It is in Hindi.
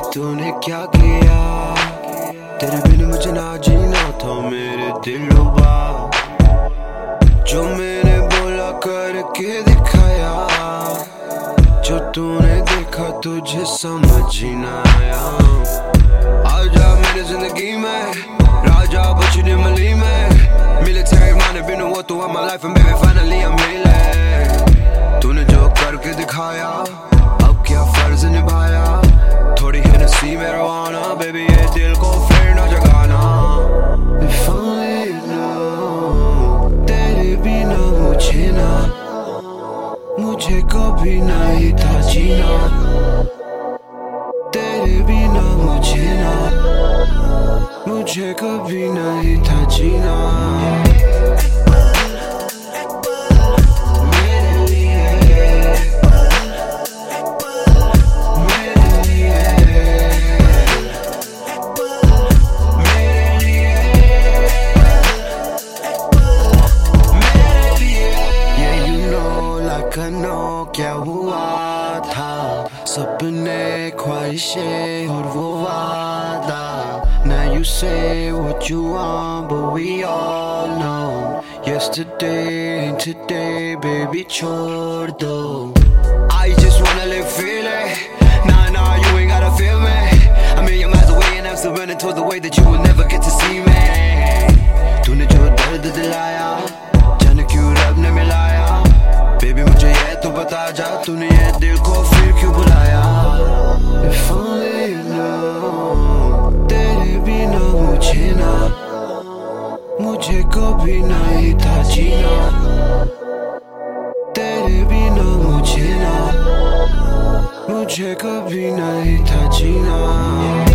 तूने क्या किया, तेरे बिन मुझे ना जीना था मेरे दिलरुबा। जो मैंने बोला करके दिखाया, जो तूने देखा तुझे समझ ही ना आया। आजा मेरी जिंदगी में, राजा बचने मली में। मिलिट्री मैंने been a war throughout my life and baby finally I'm मिले। तूने जो करके दिखाया, अब क्या फर्ज निभाया। थोड़ी Hennessy में रवाना, बेबी ये दिल को फिर न जगाना। If only you know, तेरे बिना मुझे ना, मुझे कभी नहीं था जीना। तेरे बिना मुझे ना, मुझे कभी नहीं था जीना। क्या हुआ था, सपने ख्वाहिशें और वो वादा। Now you say what you want, but we all know yesterday and today, baby छोड़ दो। I just wanna live freely, nah you ain't gotta feel me. I'm a million miles away and I'm still running towards the way that you will never get to see me. तूने जो दर्द दिलाया, जाने क्यों रब ने मिलाया। बेबी मुझे ये तो बता जा, तूने ये दिल को फिर क्यों बुलाया। If only you know, तेरे बिना मुझे ना, मुझे कभी नहीं था जीना। तेरे बिना मुझे ना, मुझे कभी नहीं था जीना।